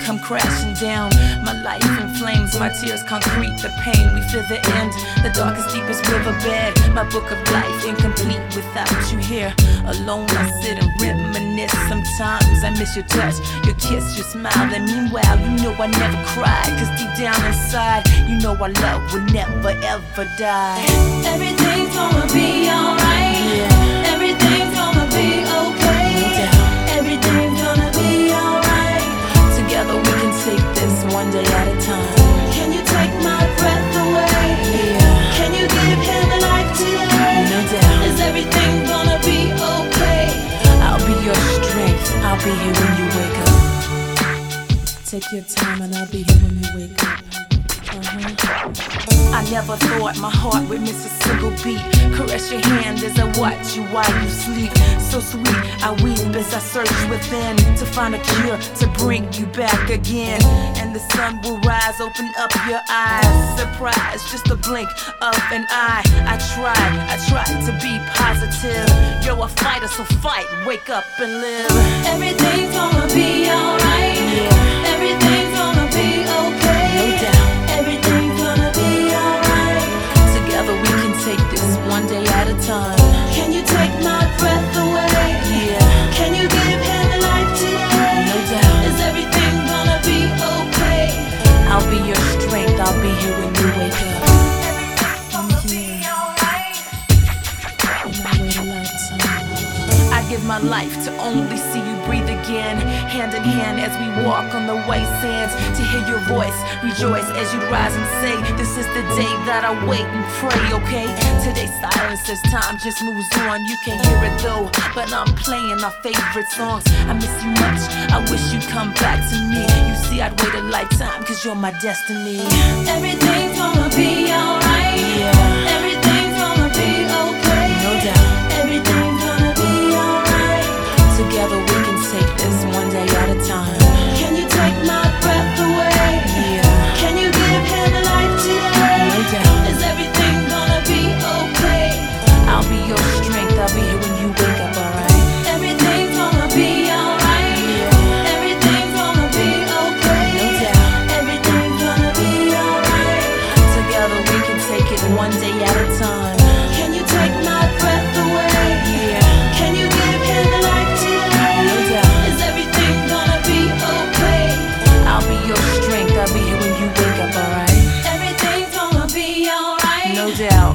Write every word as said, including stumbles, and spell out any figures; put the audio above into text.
come crashing down. My life in flames, my tears concrete, the pain, we feel the end, the darkest, deepest riverbed. My book of life incomplete without you here. Alone I sit and reminisce. Sometimes I miss your touch, your kiss, your smile. And meanwhile, you know I never cry, cause deep down inside, you know our love will never ever die. Everything's gonna be alright. Yeah. Everything's gonna be okay. No doubt. Everything's gonna be alright. Together we can take this one day at a time. Can you take my breath away? Yeah. Can you give him a life today? No doubt. Is everything gonna be okay? I'll be your strength, I'll be here when you wake up. Take your time and I'll be here when you wake up. Uh-huh. I never thought my heart would miss a single beat. Caress your hand as I watch you while you sleep. So sweet, I weep as I search within to find a cure to bring you back again. And the sun will rise, open up your eyes. Surprise, just a blink of an eye. I tried, I tried to be positive. You're a fighter, so fight, wake up and live. Everything's gonna be alright. Yeah. Everything's gonna be okay. No doubt. Everything's gonna be alright. Together we can take this one day at a time. Can you take my breath away? Yeah. Can you give him a life today? No doubt. Is everything gonna be okay? I'll be your strength, I'll be here when you wake up. I give my life to only see you breathe again. Hand in hand as we walk on the white sands. To hear your voice, rejoice as you rise and say, this is the day that I wait and pray, okay? Today's silence as time just moves on. You can't hear it though, but I'm playing our favorite songs. I miss you much, I wish you'd come back to me. You see I'd wait a lifetime, cause you're my destiny. Everything's gonna be alright. Yeah. Everything's gonna be okay. No doubt. Everything's gonna be alright. Together we can take this one day at a time. Can you take my breath away? Yeah. Can you give him a life today? No doubt. Is everything gonna be okay? I'll be your strength, I'll be here when you wake up, alright? Everything's gonna be alright. Yeah. Everything's gonna be okay. No doubt. Everything's gonna be alright. Together we can take it one day at a time. Can you take my breath away? Yeah. Can you give him a life today? No doubt. Is everything gonna be okay? I'll be your strength, I'll be here when you wake up, alright? Everything's gonna be alright. No doubt.